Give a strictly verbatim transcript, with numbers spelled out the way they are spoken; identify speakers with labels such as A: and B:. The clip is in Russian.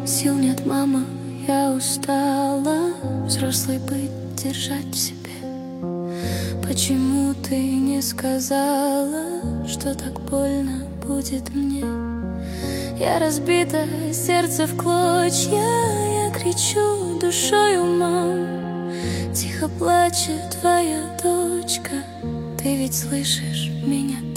A: Сил нет, мама, я устала взрослой быть, держать в себе. Почему ты не сказала, что так больно будет мне? Я разбита, сердце в клочья, я кричу душою, мам. Тихо плачет твоя дочка, ты ведь слышишь меня?